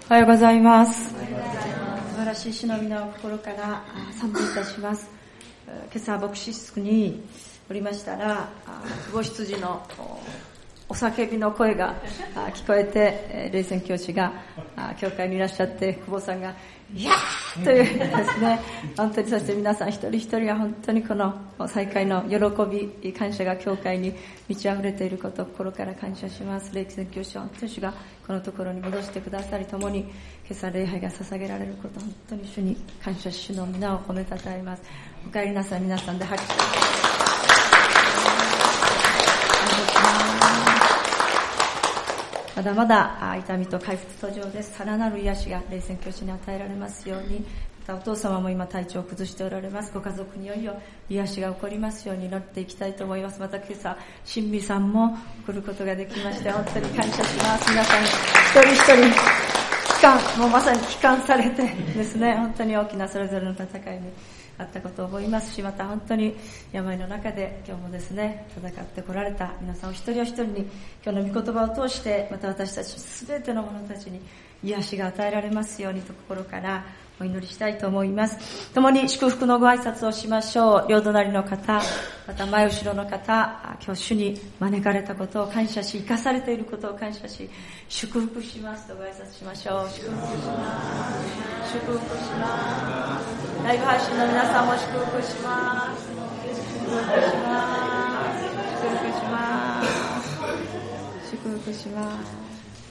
おはようございます。素晴らしい主の皆を心から賛美いたします。今朝牧師室におりましたら、久保羊のお叫びの声が聞こえて、霊宣教師が教会にいらっしゃって、久保さんがいやーというですね、本当にそして皆さん一人一人が本当にこの再会の喜び、感謝が教会に満ち溢れていることを心から感謝します。霊宣教師は本当に主がこのところに戻してくださり、共に今朝礼拝が捧げられること、本当に主に感謝し、主の皆を褒めたたえます。お帰りなさい。皆さんで拍手まだまだ痛みと回復途上です。さらなる癒しが霊宣教師に与えられますように、またお父様も今体調を崩しておられます。ご家族にいよいよ癒しが起こりますように祈っていきたいと思います。また今朝新美さんも来ることができまして本当に感謝します。皆さん一人一人もうまさに帰還されてですね、本当に大きなそれぞれの戦いにあったことを思いますし、また本当に病の中で今日もですね戦ってこられた皆さんお一人お一人に今日の御言葉を通して、また私たち全ての者たちに癒しが与えられますようにと心からお祈りしたいと思います。共に祝福のご挨拶をしましょう。両隣の方、また前後ろの方、今日主に招かれたことを感謝し、生かされていることを感謝し、祝福しますとご挨拶しましょう。祝福します。祝福します。ライブ配信の皆さんも祝福します。祝福します。祝福します。祝福します。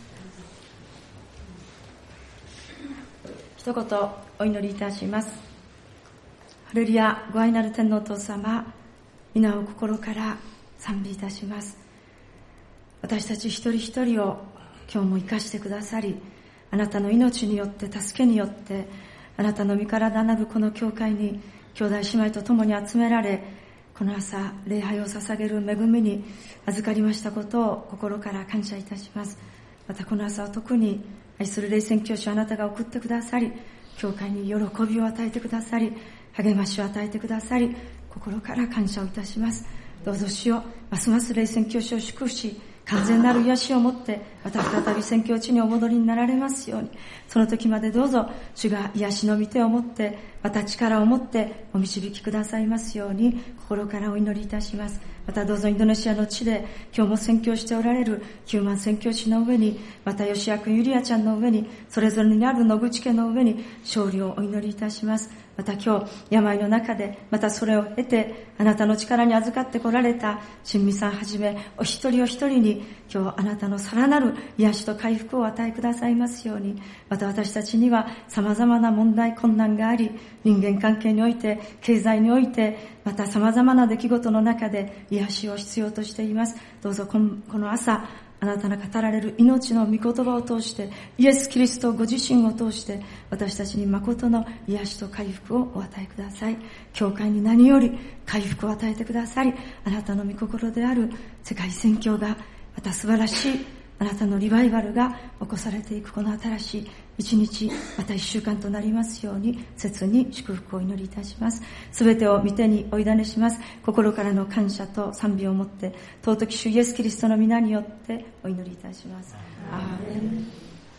一言お祈りいたします。ハレルヤ、ご愛なる天のお父様、皆を心から賛美いたします。私たち一人一人を今日も生かしてくださり、あなたの命によって助けによってあなたの身からなるこの教会に兄弟姉妹と共に集められ、この朝礼拝を捧げる恵みに預かりましたことを心から感謝いたします。またこの朝は特に愛する霊宣教師をあなたが送ってくださり、教会に喜びを与えてくださり、励ましを与えてくださり、心から感謝をいたします。どうぞ主よ、ますます霊宣教師を祝福し、完全なる癒しをもってまた再び宣教地にお戻りになられますように、その時までどうぞ主が癒しの御手を持ってまた力を持ってお導きくださいますように心からお祈りいたします。またどうぞインドネシアの地で今日も宣教しておられる9万宣教師の上に、また吉谷君ゆりあちゃんの上に、それぞれにある野口家の上に勝利をお祈りいたします。また今日病の中で、またそれを経てあなたの力に預かってこられた新美さんはじめお一人お一人に今日あなたのさらなる癒しと回復をお与えくださいますように、また私たちには様々な問題困難があり、人間関係において経済においてまた様々な出来事の中で癒しを必要としています。どうぞこの朝あなたの語られる命の御言葉を通して、イエス・キリストご自身を通して私たちに誠の癒しと回復をお与えください。教会に何より回復を与えてくださり、あなたの御心である世界宣教が、また素晴らしいあなたのリバイバルが起こされていくこの新しい一日、また一週間となりますように切に祝福をお祈りいたします。すべてを御手にお委ねします。心からの感謝と賛美をもって尊き主イエスキリストの皆によってお祈りいたします。アーメン。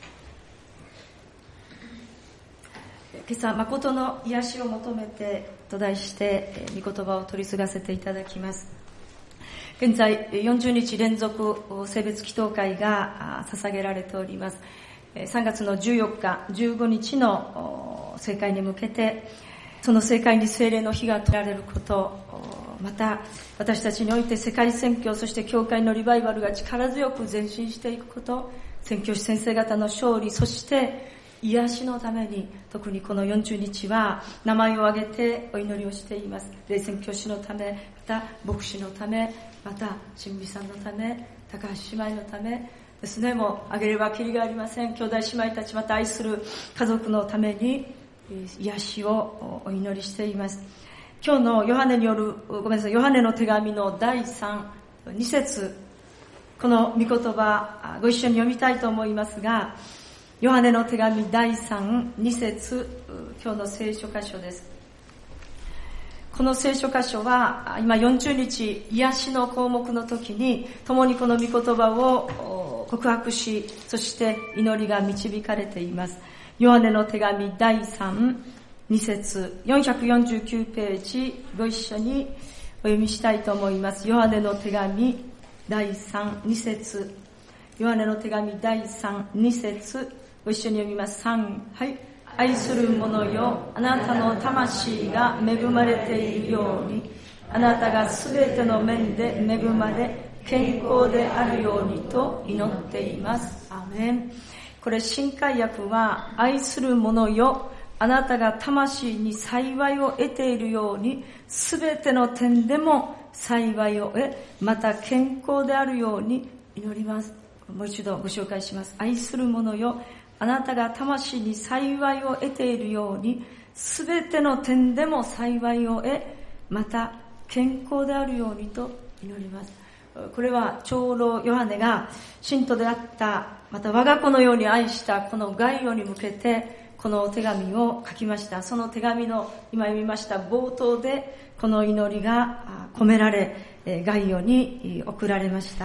今朝誠の癒しを求めてと題して御言葉を取り継がせていただきます。現在40日連続聖別祈祷会が捧げられております。3月の14日、15日の聖会に向けて、その聖会に聖霊の火が取られること、また私たちにおいて世界宣教、そして教会のリバイバルが力強く前進していくこと、宣教師先生方の勝利、そして癒しのために、特にこの40日は名前を挙げてお祈りをしています。霊宣教師のため、また牧師のため、また新美さんのため、高橋姉妹のためですね、もう挙げればきりがありません。兄弟姉妹たち、また愛する家族のために癒しをお祈りしています。今日のヨハネの手紙の第3、2節、この御言葉ご一緒に読みたいと思いますが、ヨハネの手紙第3、2節、今日の聖書箇所です。この聖書箇所は今40日癒しの項目の時に共にこの御言葉を告白し、そして祈りが導かれています。ヨハネの手紙第3、2節449ページ、ご一緒にお読みしたいと思います。ヨハネの手紙第3、2節ヨハネの手紙第3、2節ご一緒に読みます。3、はい。愛する者よ、あなたの魂が恵まれているように、あなたがすべての面で恵まれ、健康であるようにと祈っています。アーメン。これ新海訳は、愛する者よ、あなたが魂に幸いを得ているように、すべての点でも幸いを得、また健康であるように祈ります。もう一度ご紹介します。愛する者よ、あなたが魂に幸いを得ているように、すべての点でも幸いを得、また健康であるようにと祈ります。これは長老ヨハネが信徒であった、また我が子のように愛したこのガイオに向けて、このお手紙を書きました。その手紙の今読みました冒頭で、この祈りが込められ、ガイオに送られました。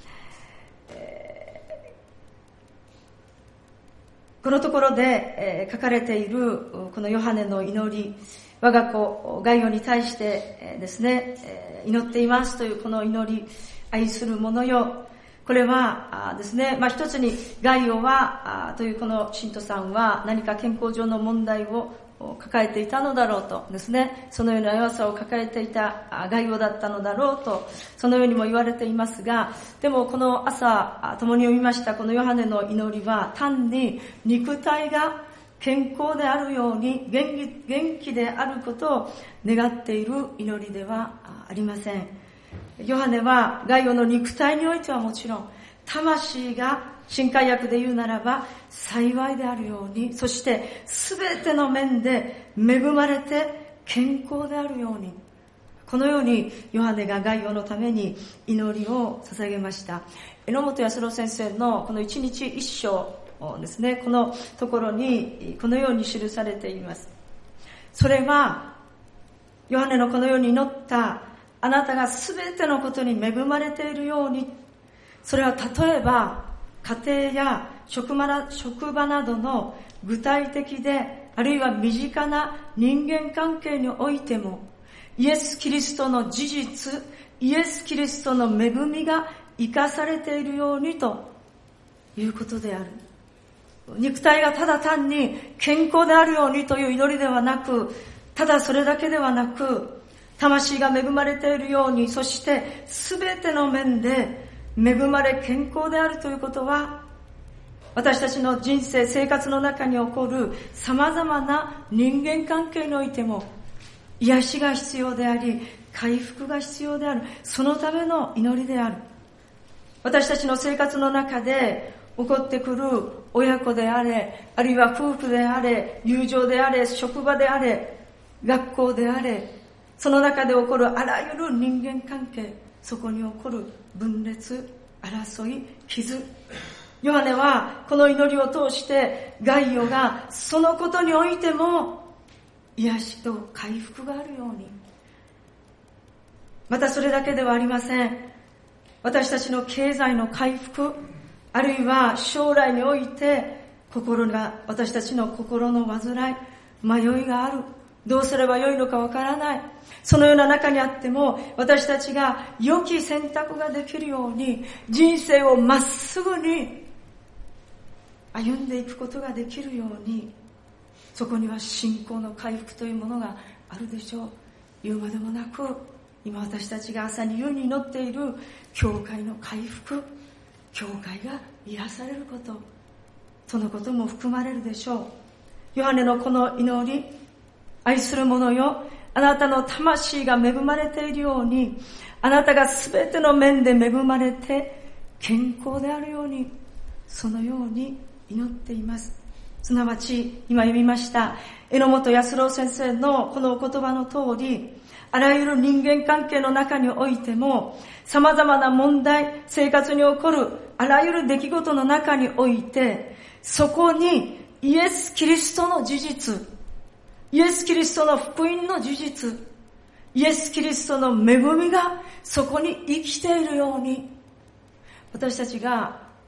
このところで書かれているこのヨハネの祈り、我が子ガイオに対してですね、祈っていますというこの祈り、愛する者よ、これはですね、一つにガイオはというこの信徒さんは何か健康上の問題を抱えていたのだろうとですね、そのような弱さを抱えていたガイオだったのだろうと、そのようにも言われていますが、でもこの朝共に読みましたこのヨハネの祈りは、単に肉体が健康であるように元気であることを願っている祈りではありません。ヨハネはガイオの肉体においてはもちろん、魂が新海訳で言うならば幸いであるように、そしてすべての面で恵まれて健康であるように、このようにヨハネがガイオのために祈りを捧げました。榎本康郎先生のこの一日一章ですね、このところにこのように記されています。それはヨハネのこのように祈った、あなたがすべてのことに恵まれているように、それは例えば家庭や職場などの具体的で、あるいは身近な人間関係においても、イエス・キリストの事実、イエス・キリストの恵みが生かされているようにということである。肉体がただ単に健康であるようにという祈りではなく、ただそれだけではなく、魂が恵まれているように、そしてすべての面で恵まれ健康であるということは、私たちの人生、生活の中に起こる様々な人間関係においても癒しが必要であり、回復が必要である。そのための祈りである。私たちの生活の中で起こってくる親子であれ、あるいは夫婦であれ、友情であれ、職場であれ、学校であれ、その中で起こるあらゆる人間関係、そこに起こる分裂、争い、傷。ヨハネはこの祈りを通してガイオがそのことにおいても癒しと回復があるように。またそれだけではありません。私たちの経済の回復、あるいは将来において私たちの心の煩い、迷いがある。どうすればよいのかわからない。そのような中にあっても、私たちが良き選択ができるように、人生をまっすぐに歩んでいくことができるように、そこには信仰の回復というものがあるでしょう。言うまでもなく、今私たちが朝に夕に祈っている教会の回復、教会が癒されること、そのことも含まれるでしょう。ヨハネのこの祈り、愛する者よ、あなたの魂が恵まれているように、あなたがすべての面で恵まれて健康であるように、そのように祈っています。すなわち今読みました榎本康郎先生のこのお言葉の通り、あらゆる人間関係の中においても、様々な問題、生活に起こるあらゆる出来事の中において、そこにイエス・キリストの事実、イエス・キリストの福音の事実、イエス・キリストの恵みがそこに生きているように、私たちが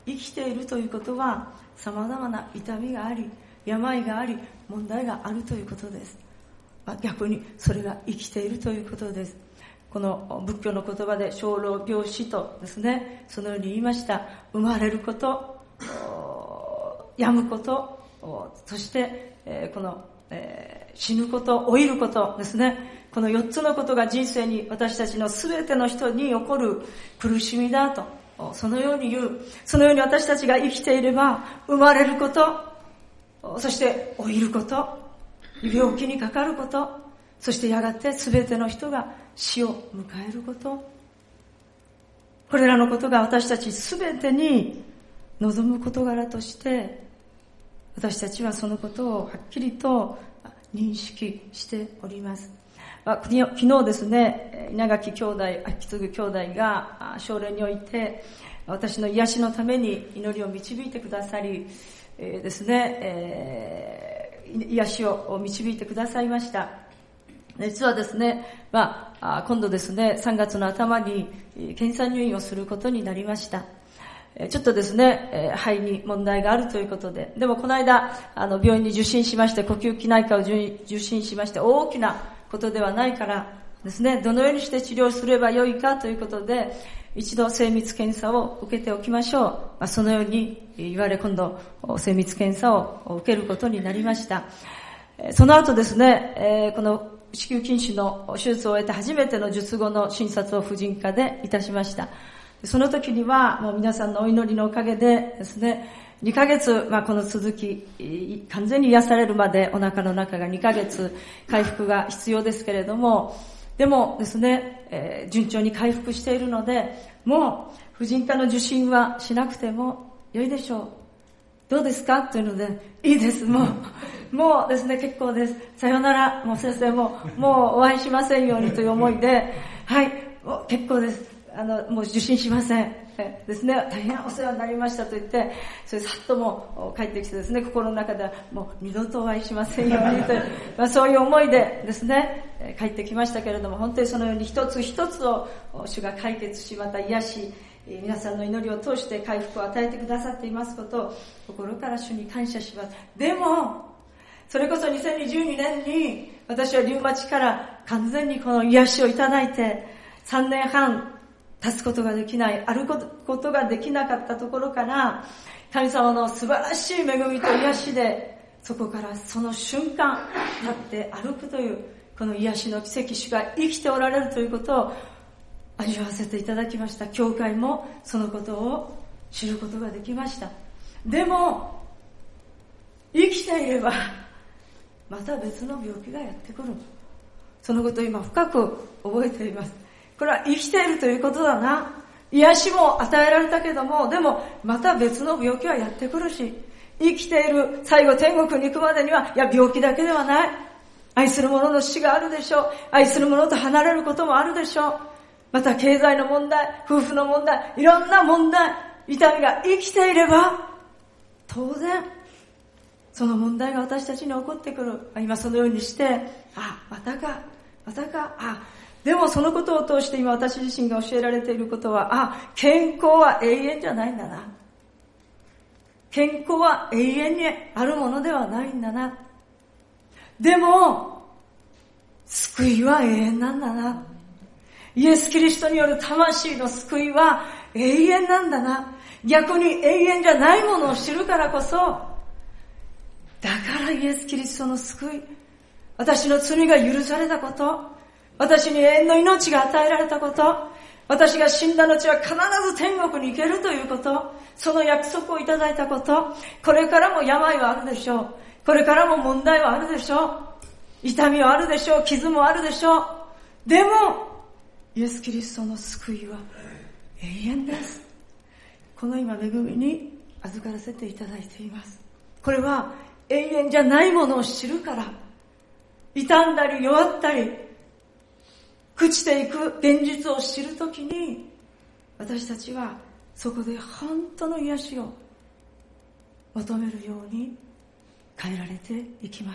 生きているということは、様々な痛みがあり、病があり、問題があるということです。逆にそれが生きているということです。この仏教の言葉で生老病死とですね、そのように言いました。生まれること、病むこと、そしてこの死ぬこと、老いることですね。この4つのことが人生に、私たちのすべての人に起こる苦しみだと、そのように言う。そのように私たちが生きていれば、生まれること、そして老いること、病気にかかること、そしてやがてすべての人が死を迎えること、これらのことが私たちすべてに望む事柄として、私たちはそのことをはっきりと認識しております。昨日ですね、稲垣兄弟、秋継兄弟が奨励において私の癒しのために祈りを導いてくださりですね、癒しを導いてくださいました。実はですね、今度ですね、3月の頭に検査入院をすることになりました。ちょっとですね、肺に問題があるということで、でもこの間病院に受診しまして、呼吸器内科を受診しまして、大きなことではないからですね、どのようにして治療すればよいかということで、一度精密検査を受けておきましょう。そのように言われ、今度精密検査を受けることになりました。その後ですね、この子宮筋腫の手術を終えて初めての術後の診察を婦人科でいたしました。その時にはもう皆さんのお祈りのおかげでですね、2ヶ月、この続き、完全に癒されるまでお腹の中が2ヶ月回復が必要ですけれども、でもですね、順調に回復しているので、もう婦人科の受診はしなくても良いでしょう。どうですかというので、いいです、もうですね、結構です。さよなら、もう先生もうお会いしませんようにという思いで、はい、もう結構です。もう受診しません。ですね、大変お世話になりましたと言って、それさっとも帰ってきてですね、心の中ではもう二度とお会いしませんようにとそういう思いでですね、帰ってきましたけれども、本当にそのように一つ一つを主が解決し、また癒し、皆さんの祈りを通して回復を与えてくださっていますことを心から主に感謝します。でも、それこそ2022年に私はリウマチから完全にこの癒しをいただいて、3年半立つことができない、歩くことができなかったところから、神様の素晴らしい恵みと癒しで、そこからその瞬間、立って歩くという、この癒しの奇跡、主が生きておられるということを味わわせていただきました。教会もそのことを知ることができました。でも、生きていれば、また別の病気がやってくる。そのことを今深く覚えています。これは生きているということだな。癒しも与えられたけども、でもまた別の病気はやってくるし、生きている最後天国に行くまでには、病気だけではない。愛する者の死があるでしょう。愛する者と離れることもあるでしょう。また経済の問題、夫婦の問題、いろんな問題、痛みが生きていれば、当然、その問題が私たちに起こってくる。今そのようにして、またか、でもそのことを通して今私自身が教えられていることは、健康は永遠じゃないんだな。健康は永遠にあるものではないんだな。でも、救いは永遠なんだな。イエス・キリストによる魂の救いは永遠なんだな。逆に永遠じゃないものを知るからこそ、だからイエス・キリストの救い、私の罪が許されたこと、私に永遠の命が与えられたこと、私が死んだ後は必ず天国に行けるということ、その約束をいただいたこと、これからも病はあるでしょう。これからも問題はあるでしょう。痛みはあるでしょう。傷もあるでしょう。でも、イエス・キリストの救いは永遠です。この今恵みに預からせていただいています。これは永遠じゃないものを知るから、傷んだり弱ったり朽ちていく現実を知るときに、私たちはそこで本当の癒しを求めるように変えられていきます。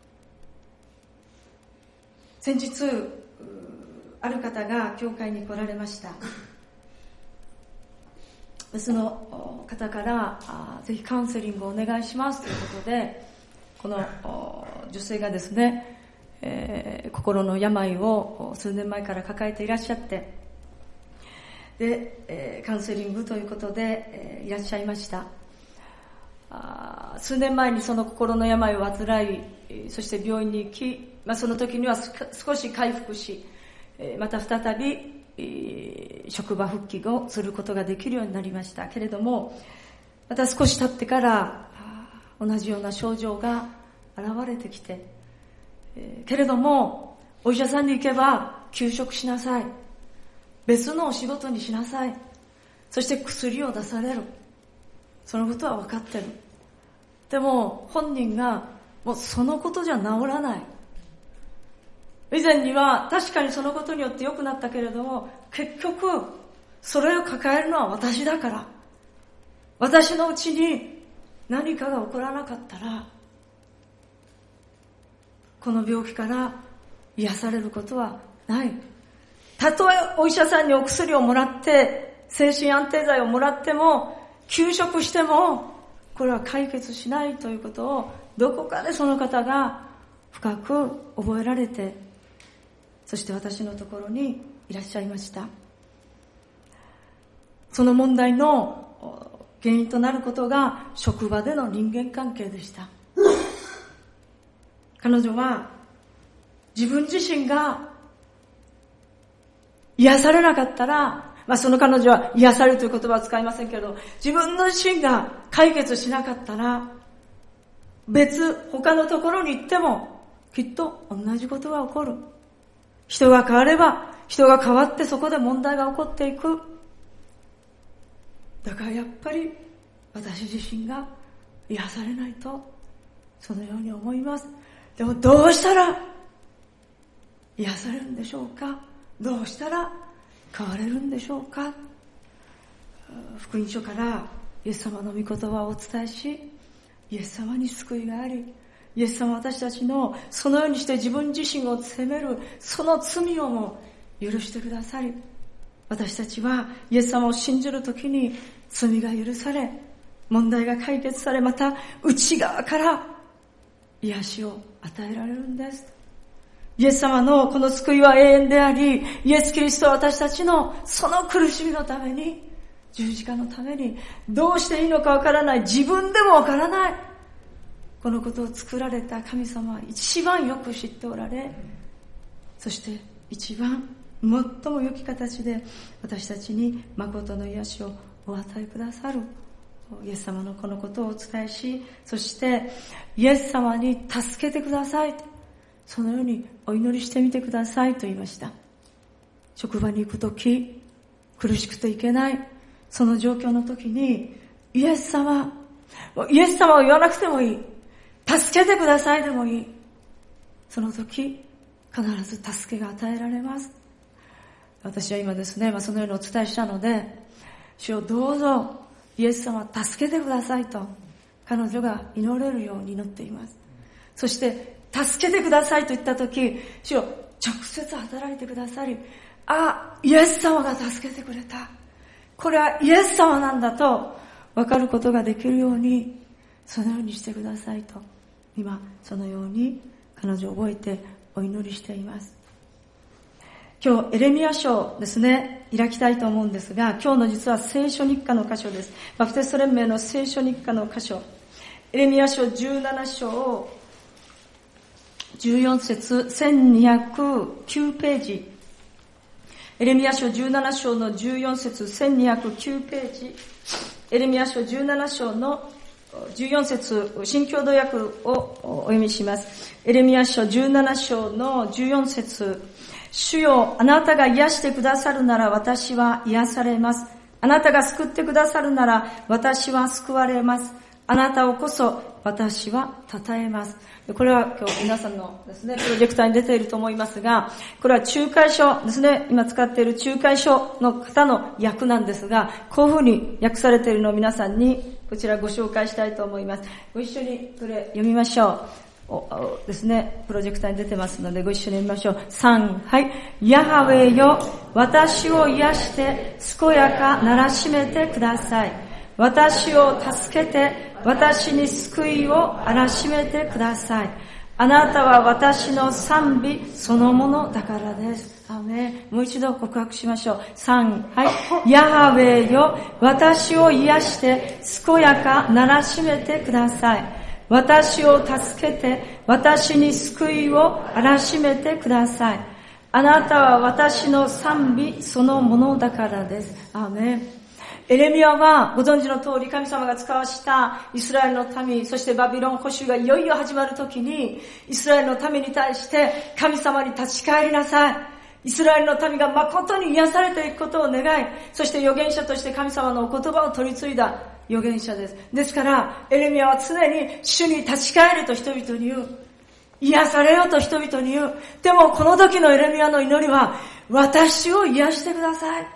先日ある方が教会に来られました。 その方からぜひカウンセリングをお願いしますということで、この女性がですね、心の病を数年前から抱えていらっしゃって、で、カウンセリングということで、いらっしゃいました。数年前にその心の病を患い、そして病院に行き、その時には少し回復し、また再び職場復帰をすることができるようになりましたけれども、また少し経ってから同じような症状が現れてきて、けれどもお医者さんに行けば休職しなさい、別のお仕事にしなさい、そして薬を出される、そのことは分かってる。でも本人がもうそのことじゃ治らない。以前には確かにそのことによって良くなったけれども、結局それを抱えるのは私だから、私のうちに何かが起こらなかったらこの病気から癒されることはない。たとえお医者さんにお薬をもらって精神安定剤をもらっても休職してもこれは解決しないということをどこかでその方が深く覚えられて、そして私のところにいらっしゃいました。その問題の原因となることが職場での人間関係でした。彼女は自分自身が癒されなかったら、その彼女は癒されるという言葉は使いませんけど、自分の自身が解決しなかったら他のところに行ってもきっと同じことが起こる。人が変われば人が変わってそこで問題が起こっていく。だからやっぱり私自身が癒されないと、そのように思います。でもどうしたら癒されるんでしょうか。どうしたら変われるんでしょうか。福音書からイエス様の御言葉をお伝えし、イエス様に救いがあり、イエス様は私たちのそのようにして自分自身を責めるその罪をも許してくださり、私たちはイエス様を信じるときに罪が許され、問題が解決され、また内側から癒しを与えられるんです。イエス様のこの救いは永遠であり、イエス・キリストは私たちのその苦しみのために、十字架のためにどうしていいのかわからない、自分でもわからない、このことを作られた神様は一番よく知っておられ、そして一番最も良き形で私たちに誠の癒しをお与えくださるイエス様のこのことをお伝えし、そしてイエス様に助けてください、そのようにお祈りしてみてくださいと言いました。職場に行くとき苦しくていけない、その状況の時にイエス様を言わなくてもいい、助けてくださいでもいい、その時必ず助けが与えられます。私は今ですね、そのようにお伝えしたので、主をどうぞイエス様助けてくださいと彼女が祈れるように祈っています。そして助けてくださいと言った時、主を直接働いてくださり、イエス様が助けてくれた、これはイエス様なんだと分かることができるように、そのようにしてくださいと、今そのように彼女を覚えてお祈りしています。今日エレミヤ書ですね、開きたいと思うんですが、今日の実は聖書日課の箇所です。バプテスト連盟の聖書日課の箇所、エレミヤ書17章14節1209ページ、エレミヤ書17章の14節1209ページ、エレミヤ書17章の14節、新共同訳をお読みします。エレミヤ書17章の14節、主よ、あなたが癒してくださるなら私は癒されます。あなたが救ってくださるなら私は救われます。あなたをこそ私は称えます。これは今日皆さんのですね、プロジェクターに出ていると思いますが、これは仲介書ですね、今使っている仲介書の方の訳なんですが、こういうふうに訳されているのを皆さんにこちらご紹介したいと思います。ご一緒にこれ読みましょう。 ですね、プロジェクターに出てますのでご一緒に見ましょう。3、はい。ヤハウェよ、私を癒して健やかならしめてください。私を助けて私に救いをあらしめてください。あなたは私の賛美そのものだからです。アーメン。もう一度告白しましょう。3、はい。ヤハウェよ、私を癒して健やかならしめてください。私を助けて私に救いをあらしめてください。あなたは私の賛美そのものだからです。アーメン。エレミヤはご存知の通り神様が使わしたイスラエルの民、そしてバビロン捕囚がいよいよ始まるときに、イスラエルの民に対して神様に立ち返りなさい。イスラエルの民が誠に癒されていくことを願い、そして預言者として神様のお言葉を取り継いだ預言者です。ですから、エレミヤは常に主に立ち返ると人々に言う。癒されよと人々に言う。でもこの時のエレミヤの祈りは、私を癒してください。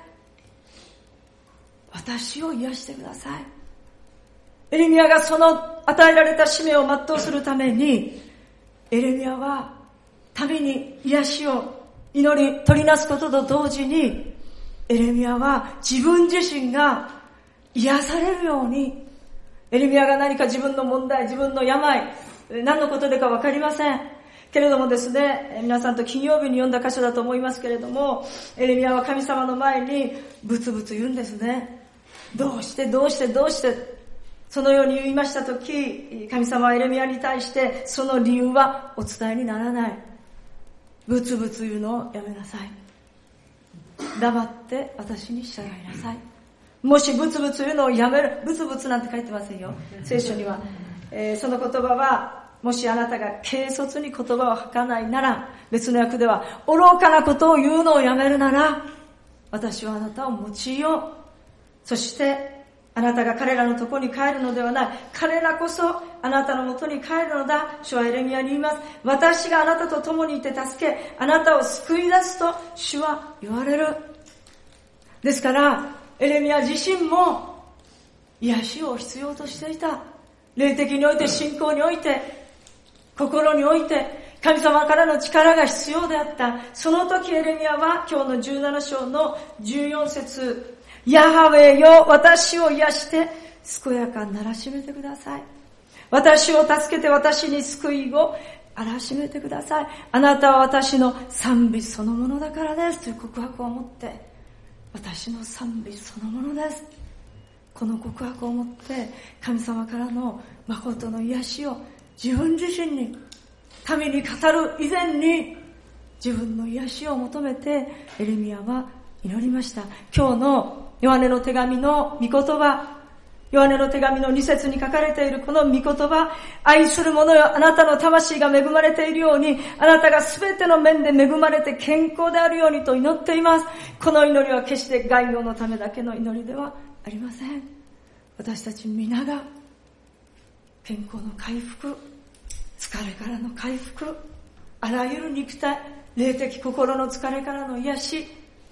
私を癒してください。エレミヤがその与えられた使命を全うするために、エレミヤは民に癒しを祈り取りなすことと同時に、エレミヤは自分自身が癒されるように、エレミヤが何か自分の問題、自分の病、何のことでか分かりませんけれどもですね、皆さんと金曜日に読んだ箇所だと思いますけれども、エレミヤは神様の前にブツブツ言うんですね。どうしてそのように言いましたとき、神様はエレミヤに対してその理由はお伝えにならない。ブツブツ言うのをやめなさい。黙って私に従いなさい。もしブツブツ言うのをやめる、ブツブツなんて書いてませんよ、聖書には。その言葉は、もしあなたが軽率に言葉を吐かないなら、別の訳では愚かなことを言うのをやめるなら、私はあなたを用いよう。そしてあなたが彼らのとこに帰るのではない。彼らこそあなたのもとに帰るのだ。主はエレミヤに言います。私があなたと共にいて助け、あなたを救い出すと主は言われる。ですからエレミヤ自身も癒しを必要としていた。霊的において、信仰において、心において神様からの力が必要であった。その時エレミヤは今日の17章の14節、ヤハウェよ、私を癒して健やかにならしめてください。私を助けて私に救いをあらしめてください。あなたは私の賛美そのものだからですという告白を持って、私の賛美そのものです。この告白を持って神様からの誠の癒しを自分自身に、民に語る以前に自分の癒しを求めてエレミヤは祈りました。今日のヨハネの手紙の御言葉、ヨハネの手紙の2節に書かれているこの御言葉、愛する者よ、あなたの魂が恵まれているように、あなたがすべての面で恵まれて健康であるようにと祈っています。この祈りは決して概要のためだけの祈りではありません。私たち皆が健康の回復、疲れからの回復、あらゆる肉体、霊的心の疲れからの癒し、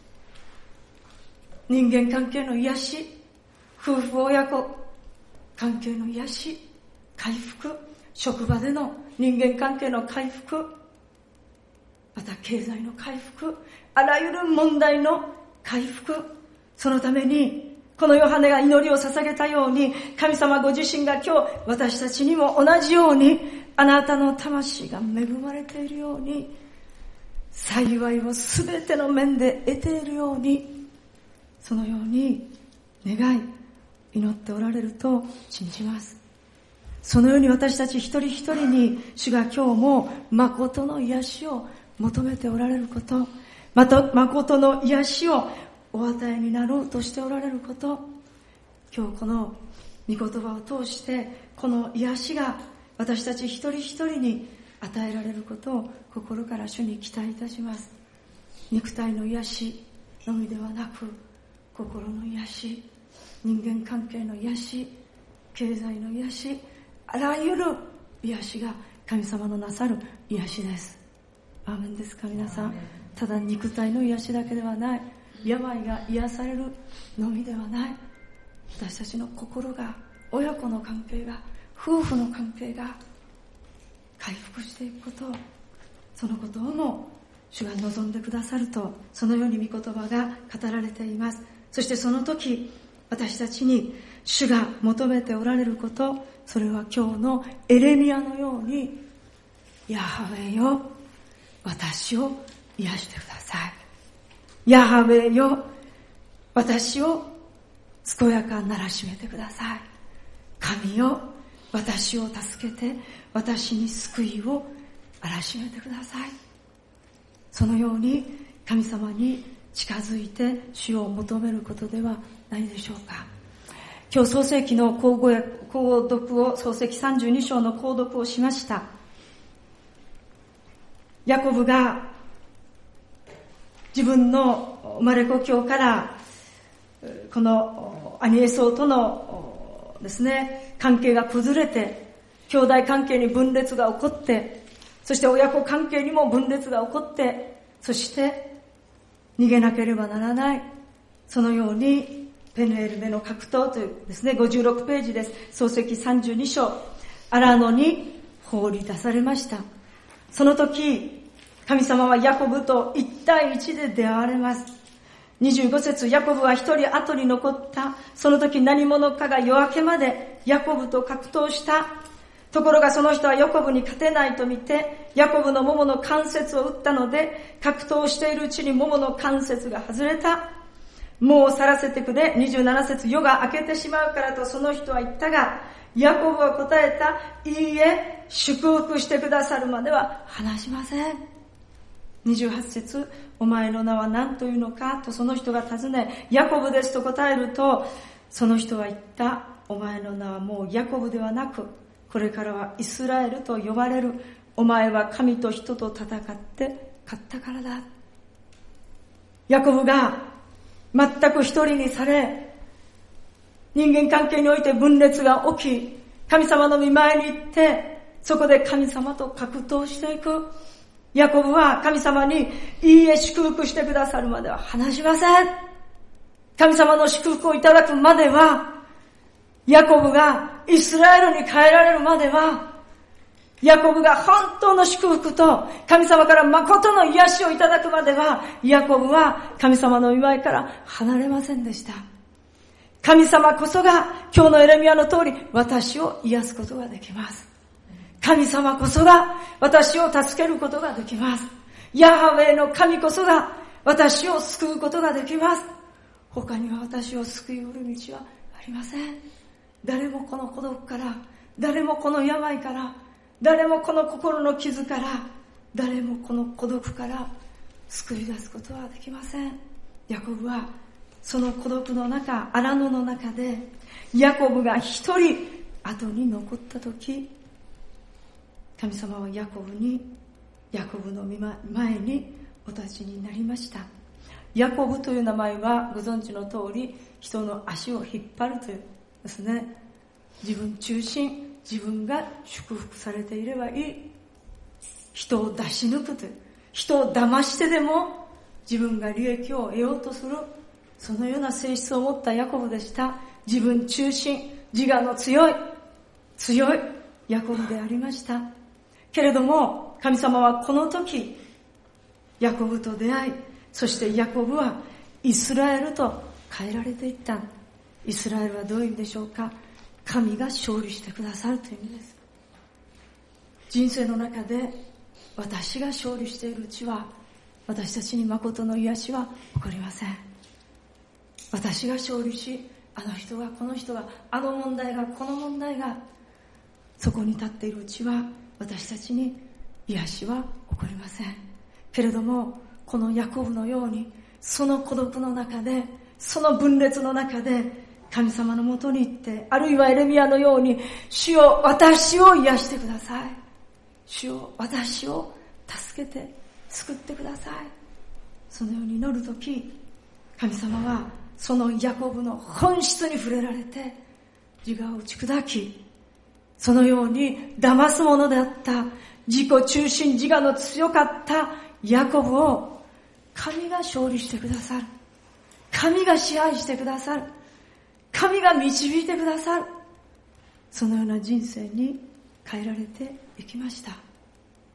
人間関係の癒し、夫婦親子関係の癒し、回復、職場での人間関係の回復、また経済の回復、あらゆる問題の回復、そのためにこのヨハネが祈りを捧げたように、神様ご自身が今日私たちにも同じように、あなたの魂が恵まれているように、幸いをすべての面で得ているように、そのように願い祈っておられると信じます。そのように私たち一人一人に主が今日も誠の癒しを求めておられること、また誠の癒しをお与えになろうとしておられること、今日この御言葉を通してこの癒しが私たち一人一人に与えられることを心から主に期待いたします。肉体の癒しのみではなく、心の癒し、人間関係の癒し、経済の癒し、あらゆる癒しが神様のなさる癒しです。アーメンですか皆さん。ただ肉体の癒しだけではない、病が癒されるのみではない、私たちの心が、親子の関係が、夫婦の関係が回復していくこと、そのことをも主が望んでくださると、そのように御言葉が語られています。そしてその時、私たちに主が求めておられること、それは今日のエレミヤのように、ヤハウェよ、私を癒してください。ヤハウェよ、私を健やかならしめてください。神よ、私を助けて、私に救いをあらしめてください。そのように神様に近づいて主を求めることではないでしょうか。今日創世記の講読を、創世記32章の講読をしました。ヤコブが自分の生まれ故郷からこの兄エソウとのですね、関係が崩れて、兄弟関係に分裂が起こって、そして親子関係にも分裂が起こって、そして逃げなければならない。そのようにペヌエルでの格闘というですね、56ページです。創世記32章、荒野に放り出されました。その時、神様はヤコブと1対1で出会われます。25節、ヤコブは一人後に残った。その時何者かが夜明けまでヤコブと格闘した。ところがその人はヤコブに勝てないと見て、ヤコブの桃の関節を打ったので、格闘しているうちに桃の関節が外れた。もう去らせてくれ。27節、夜が明けてしまうからとその人は言ったが、ヤコブは答えた。いいえ、祝福してくださるまでは話しません。28節、お前の名は何というのかとその人が尋ね、ヤコブですと答えると、その人は言った。お前の名はもうヤコブではなく、これからはイスラエルと呼ばれる。お前は神と人と戦って勝ったからだ。ヤコブが全く一人にされ、人間関係において分裂が起き、神様の御前に行って、そこで神様と格闘していく。ヤコブは神様に、いいえ、祝福してくださるまでは話しません。神様の祝福をいただくまでは、ヤコブがイスラエルに帰られるまでは、ヤコブが本当の祝福と神様から誠の癒しをいただくまでは、ヤコブは神様の御前から離れませんでした。神様こそが今日のエレミヤの通り、私を癒すことができます。神様こそが私を助けることができます。ヤハウェの神こそが私を救うことができます。他には私を救い得る道はありません。誰もこの孤独から、誰もこの病から、誰もこの心の傷から、誰もこの孤独から救い出すことはできません。ヤコブはその孤独の中、荒野の中で、ヤコブが一人後に残ったとき、神様はヤコブの前にお立ちになりました。ヤコブという名前はご存知の通り、人の足を引っ張るというですね、自分中心、自分が祝福されていればいい、人を出し抜くという、人を騙してでも自分が利益を得ようとする、そのような性質を持ったヤコブでした。自分中心、自我の強いヤコブでありました。けれども神様はこの時ヤコブと出会い、そしてヤコブはイスラエルと変えられていった。イスラエルはどういう意味でしょうか。神が勝利してくださるという意味です。人生の中で私が勝利しているうちは、私たちに誠の癒しは起こりません。私が勝利し、あの人がこの人が、あの問題がこの問題が、そこに立っているうちは私たちに癒しは起こりません。けれどもこのヤコブのように、その孤独の中で、その分裂の中で神様のもとに行って、あるいはエレミヤのように、主よ私を癒してください、主よ私を助けて救ってください、そのように祈るとき、神様はそのヤコブの本質に触れられて自我を打ち砕き、そのように騙すものであった自己中心、自我の強かったヤコブを神が勝利してくださる、神が支配してくださる、神が導いてくださる、そのような人生に変えられていきました。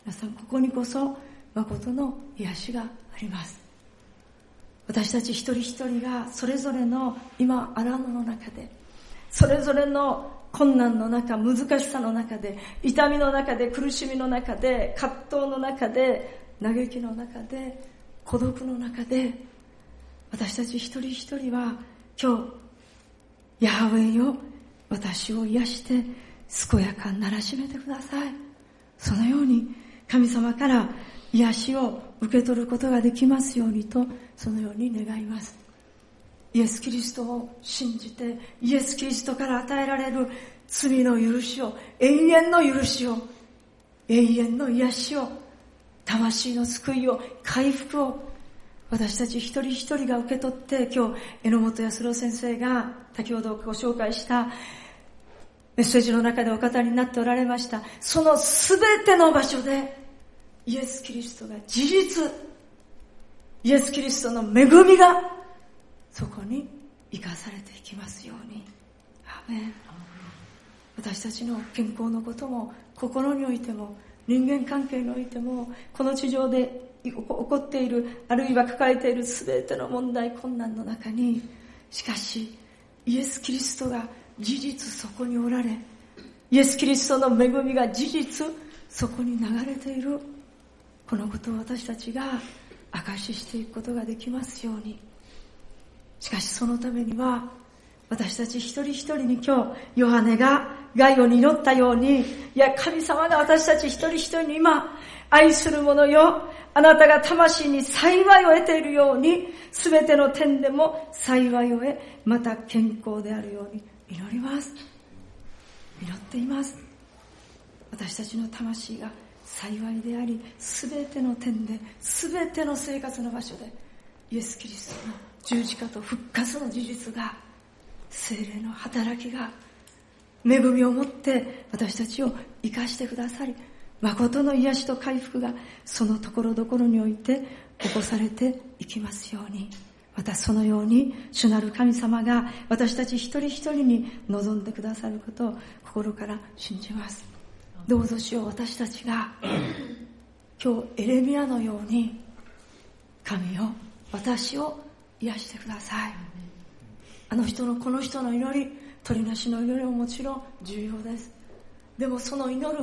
皆さん、ここにこそ誠の癒しがあります。私たち一人一人がそれぞれの今あらぬの中で、それぞれの困難の中、難しさの中で、痛みの中で、苦しみの中で、葛藤の中で、嘆きの中で、孤独の中で、私たち一人一人は今日、ヤハウェよ、私を癒して健やかにならしめてください。そのように神様から癒しを受け取ることができますようにと、そのように願います。イエス・キリストを信じて、イエス・キリストから与えられる罪の許しを、永遠の許しを、永遠の癒しを、魂の救いを、回復を、私たち一人一人が受け取って、今日榎本康郎先生が先ほどご紹介したメッセージの中でお語りになっておられました。そのすべての場所でイエス・キリストが事実、イエス・キリストの恵みがそこに生かされていきますように。アーメン。私たちの健康のことも、心においても、人間関係においても、この地上で起こっている、あるいは抱えているすべての問題困難の中に、しかしイエス・キリストが事実そこにおられ、イエス・キリストの恵みが事実そこに流れている、このことを私たちが証ししていくことができますように。しかしそのためには、私たち一人一人に今日ヨハネがガイオに祈ったように、いや神様が私たち一人一人に今、愛する者よ、あなたが魂に幸いを得ているように、すべての点でも幸いを得、また健康であるように祈ります。祈っています。私たちの魂が幸いであり、すべての点で、すべての生活の場所で、イエス・キリストの十字架と復活の事実が、聖霊の働きが、恵みをもって私たちを生かしてくださり、誠の癒しと回復がそのところどころにおいて起こされていきますように。またそのように主なる神様が私たち一人一人に望んでくださることを心から信じます。どうぞ主よ、私たちが今日エレミヤのように、神よ、私を癒してください。あの人のこの人の祈り、取りなしの祈りももちろん重要です。でもその祈る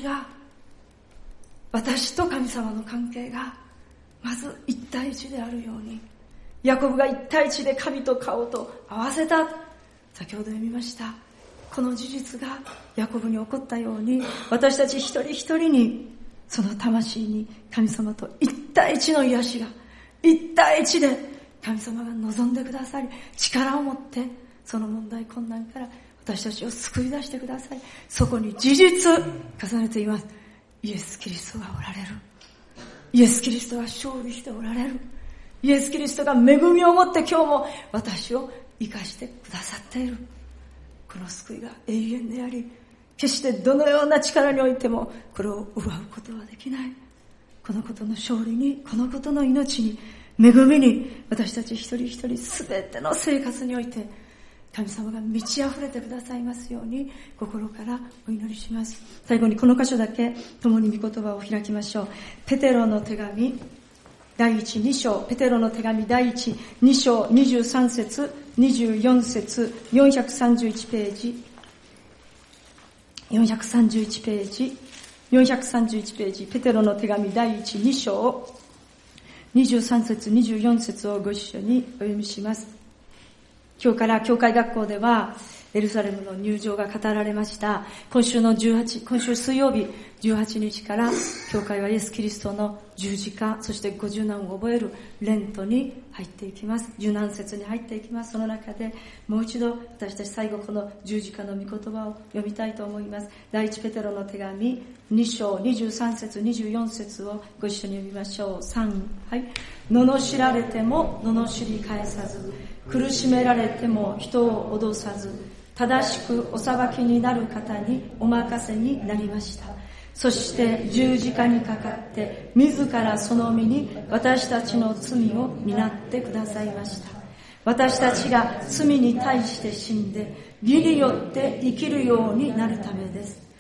私と神様の関係がまず一対一であるように、ヤコブが一対一で神と顔と合わせた、先ほど読みました。この事実がヤコブに起こったように、私たち一人一人にその魂に神様と一対一の癒しが、一対一で神様が望んでくださり、力を持ってその問題困難から私たちを救い出してくださり、そこに事実重ねています。イエス・キリストがおられる。イエス・キリストが勝利しておられる。イエス・キリストが恵みをもって今日も私を生かしてくださっている。この救いが永遠であり、決してどのような力においてもこれを奪うことはできない。このことの勝利に、このことの命に、恵みに、私たち一人一人すべての生活において神様が満ち溢れてくださいますように心からお祈りします。最後にこの箇所だけ共に御言葉を開きましょう。ペテロの手紙第1、2章、ペテロの手紙第1、2章、23節、24節、431ページ、431ページ、431ページ、ペテロの手紙第1、2章、23節、24節をご一緒にお読みします。今日から教会学校ではエルサレムの入場が語られました。今週水曜日18日から教会はイエス・キリストの十字架、そして五十難を覚えるレントに入っていきます。十難節に入っていきます。その中でもう一度私たち最後この十字架の御言葉を読みたいと思います。第一ペテロの手紙2章23節24節をご一緒に読みましょう。3、はい。罵られても罵り返さず、苦しめられても人を脅さず、正しくお裁きになる方にお任せになりました。そして十字架にかかって自らその身に私たちの罪を担ってくださいました。私たちが罪に対して死んで義によって生きるようになるためです。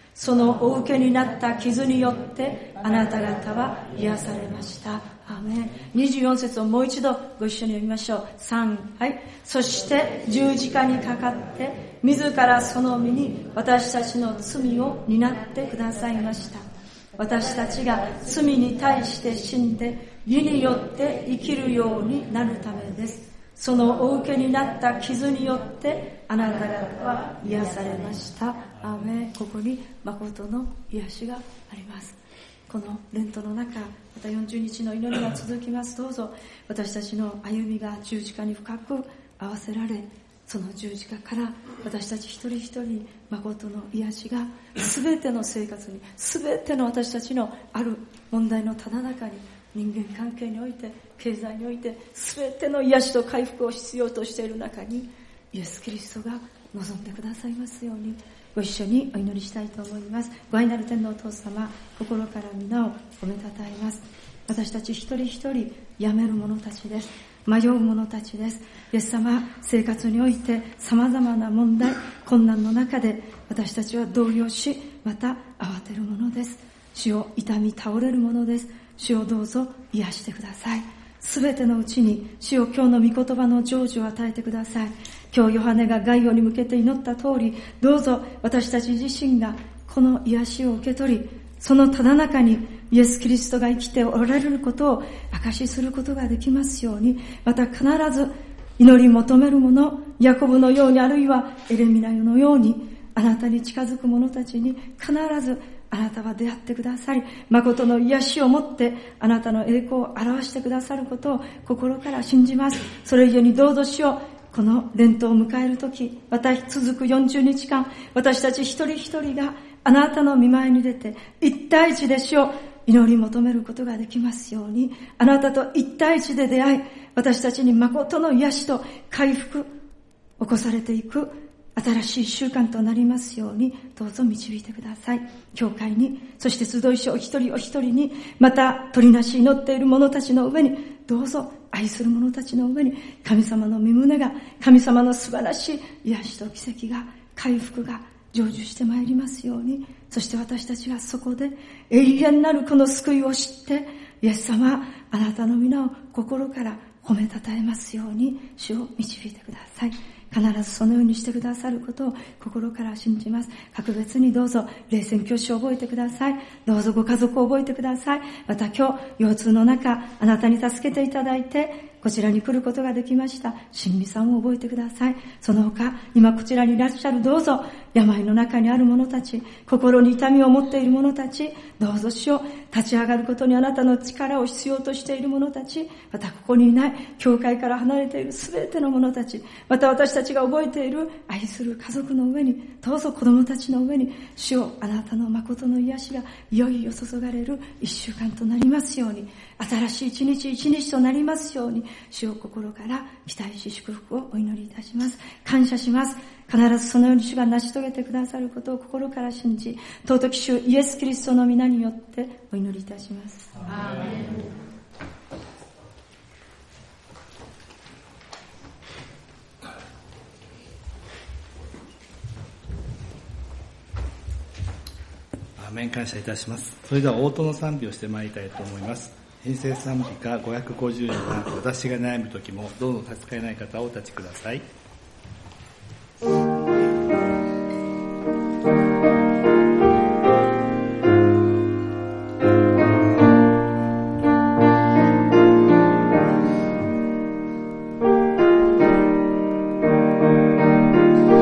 そのお受けになった傷によってあなた方は癒されました。アーメン。24節をもう一度ご一緒に読みましょう。3、はい。そして十字架にかかって自らその身に私たちの罪を担ってくださいました。私たちが罪に対して死んで義によって生きるようになるためです。そのお受けになった傷によってあなた方は癒されました。アーメン。ここに誠の癒しがあります。このレントの中、また40日の祈りが続きます。どうぞ私たちの歩みが十字架に深く合わせられ、その十字架から私たち一人一人に誠の癒しが全ての生活に、全ての私たちのある問題のただ中に、人間関係において、経済において、全ての癒しと回復を必要としている中に、イエス・キリストが望んでくださいますように、ご一緒にお祈りしたいと思います。ご愛なる天のお父様、心から皆を褒めたたえます。私たち一人一人やめる者たちです。迷う者たちです。イエス様、生活において様々な問題、困難の中で私たちは動揺し、また慌てる者です。主を痛み倒れる者です。主をどうぞ癒してください。すべてのうちに主を今日の御言葉の成就を与えてください。今日ヨハネが概要に向けて祈った通り、どうぞ私たち自身がこの癒しを受け取り、そのただ中にイエス・キリストが生きておられることを証しすることができますように、また必ず祈り求める者、ヤコブのように、あるいはエレミナのように、あなたに近づく者たちに必ずあなたは出会ってくださり、誠の癒しをもってあなたの栄光を表してくださることを心から信じます。それゆえにどうぞ主よ、このレントを迎えるとき、また続く40日間、私たち一人一人があなたの御前に出て、一対一で主を祈り求めることができますように、あなたと一対一で出会い、私たちに誠の癒しと回復、起こされていく新しい習慣となりますように、どうぞ導いてください。教会に、そして集い所お一人お一人に、また取りなし祈っている者たちの上に、どうぞ愛する者たちの上に、神様の御胸が、神様の素晴らしい癒しと奇跡が、回復が成就してまいりますように、そして私たちはそこで永遠なるこの救いを知って、イエス様、あなたの皆を心から褒めたたえますように、主を導いてください。必ずそのようにしてくださることを心から信じます。格別にどうぞ霊宣教師を覚えてください。どうぞご家族を覚えてください。また今日腰痛の中、あなたに助けていただいてこちらに来ることができました新美さんを覚えてください。その他今こちらにいらっしゃるどうぞ病の中にある者たち、心に痛みを持っている者たち、どうぞ主を立ち上がることにあなたの力を必要としている者たち、またここにいない教会から離れているすべての者たち、また私たちが覚えている愛する家族の上に、どうぞ子供たちの上に主をあなたの誠の癒しがいよいよ注がれる一週間となりますように、新しい一日一日となりますように、主を心から期待し祝福をお祈りいたします。感謝します。必ずそのように主が成し遂げてくださることを心から信じ、尊き主イエスキリストの皆によってお祈りいたします。アーメン。 アーメン。感謝いたします。それでは応答の賛美をしてまいりたいと思います。編成賛美歌552番、私が悩む時もどうぞ助けない方をお立ちください。